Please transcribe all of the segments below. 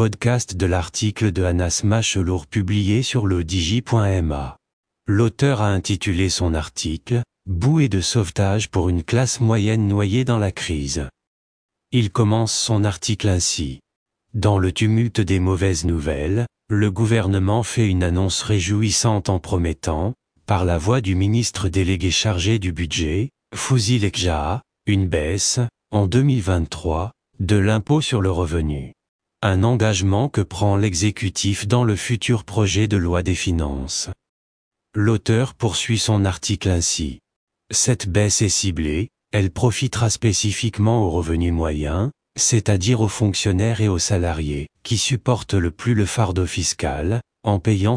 podcast de l'article de Anas Machelour publié sur ledigi.ma. L'auteur a intitulé son article « Bouée de sauvetage pour une classe moyenne noyée dans la crise ». Il commence son article ainsi. Dans le tumulte des mauvaises nouvelles, le gouvernement fait une annonce réjouissante en promettant, par la voix du ministre délégué chargé du budget, Fouzi Lekjaa, une baisse, en 2023, de l'impôt sur le revenu. Un engagement que prend l'exécutif dans le futur projet de loi des finances. L'auteur poursuit son article ainsi. Cette baisse est ciblée, elle profitera spécifiquement aux revenus moyens, c'est-à-dire aux fonctionnaires et aux salariés, qui supportent le plus le fardeau fiscal, en payant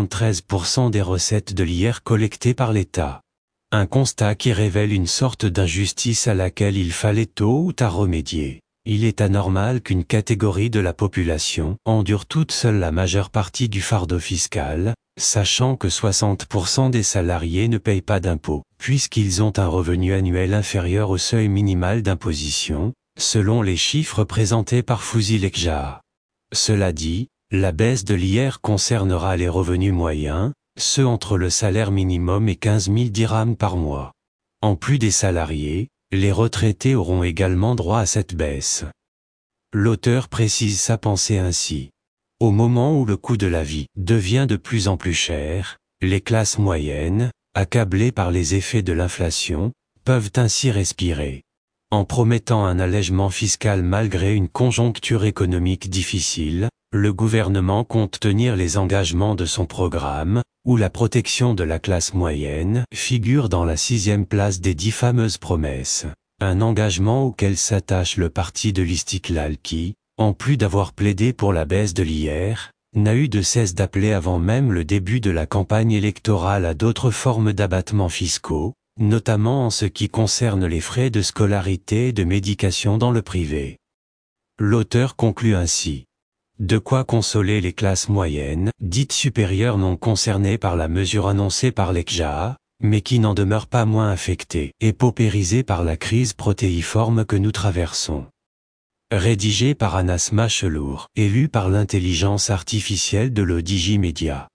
73% des recettes de l'IR collectées par l'État. Un constat qui révèle une sorte d'injustice à laquelle il fallait tôt ou tard remédier. Il est anormal qu'une catégorie de la population endure toute seule la majeure partie du fardeau fiscal, sachant que 60% des salariés ne payent pas d'impôts, puisqu'ils ont un revenu annuel inférieur au seuil minimal d'imposition, selon les chiffres présentés par Fouzi Lekjaa. Cela dit, la baisse de l'IR concernera les revenus moyens, ceux entre le salaire minimum et 15 000 dirhams par mois. En plus des salariés, les retraités auront également droit à cette baisse. L'auteur précise sa pensée ainsi. Au moment où le coût de la vie devient de plus en plus cher, les classes moyennes, accablées par les effets de l'inflation, peuvent ainsi respirer. En promettant un allègement fiscal malgré une conjoncture économique difficile, le gouvernement compte tenir les engagements de son programme, où la protection de la classe moyenne figure dans la 6e place des 10 fameuses promesses. Un engagement auquel s'attache le parti de l'Istiklal qui, en plus d'avoir plaidé pour la baisse de l'IR, n'a eu de cesse d'appeler avant même le début de la campagne électorale à d'autres formes d'abattements fiscaux, notamment en ce qui concerne les frais de scolarité et de médication dans le privé. L'auteur conclut ainsi. De quoi consoler les classes moyennes, dites supérieures non concernées par la mesure annoncée par Lekjaa, mais qui n'en demeurent pas moins affectées et paupérisées par la crise protéiforme que nous traversons. Rédigé par Anas Machelour et lu par l'intelligence artificielle de l'Odigi Media.